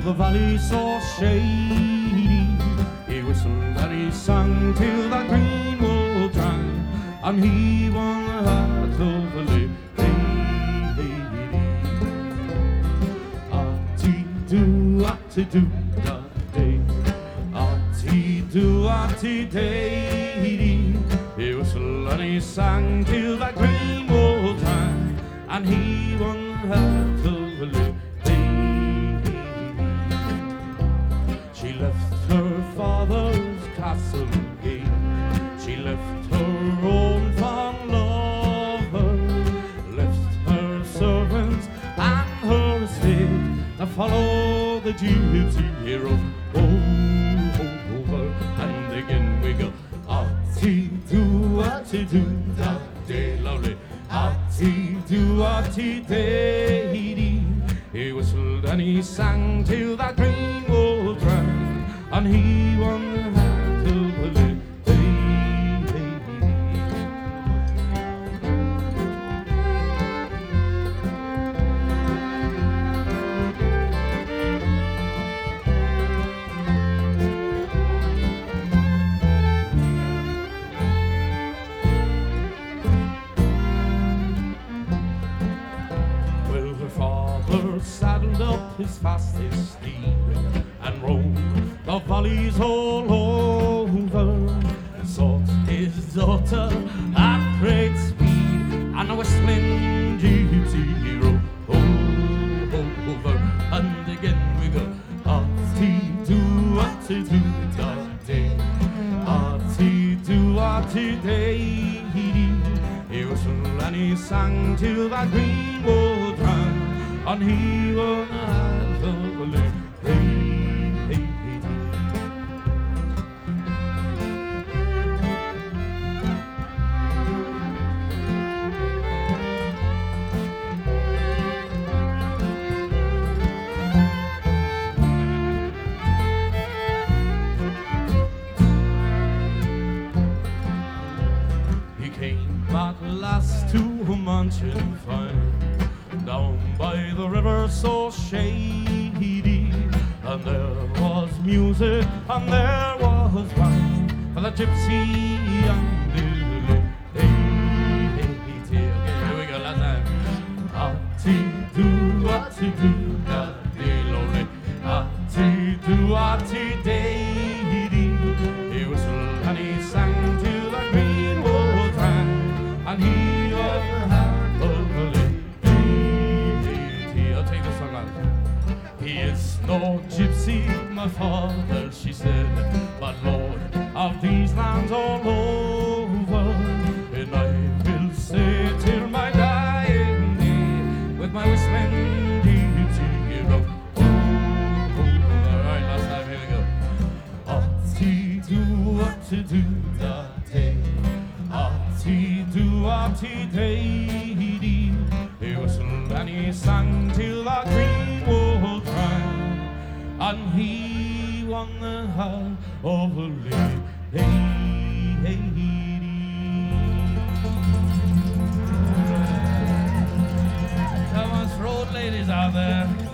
the valley so shady, he whistled and he sang till the greenwood rang, and he won the heart of the lady. Ah-tee-doo, da day, ah-tee-doo, day. He whistled and he sang till the greenwood rang, and he won the heart of the lady. She left her father's castle gate, she left her own fond lover, left her servants and her estate to follow the gypsy hero over. And again we go, ah-tee-doo, da day, lovely, ah-tee-doo, day. He whistled and he sang till the greenwood rang, and he won the heart of the lady. Well, her father saddled up his fastest steed and rode the valleys all over, and sought his daughter at great speed, and a whistling gypsy hero over. And again we go, ah-tee-doo, da day, ah-tee-doo, day. He whistled and he sang till the greenwood rang, and he won the heart of the lady. He came at last to a mansion fine, down by the river so shady, and there was music and there was wine for the gypsy and the lady. Okay, here we go, last time. Ah-tee-doo, da day, lonely, ah-tee-doo, day. He whistled and he sang till the greenwood rang, and he won the heart of the lady. I'll take this song out. He is no gypsy, my father, she said, but Lord of these lands all over, and I will stay till my dying day with my whistling gypsy hero. Alright, last time, here we go. Ah-tee-doo, da day, ah-tee-doo, day. He whistled and he sang till the greenwood rang, and he won the heart of the lady. Come on, road ladies out there.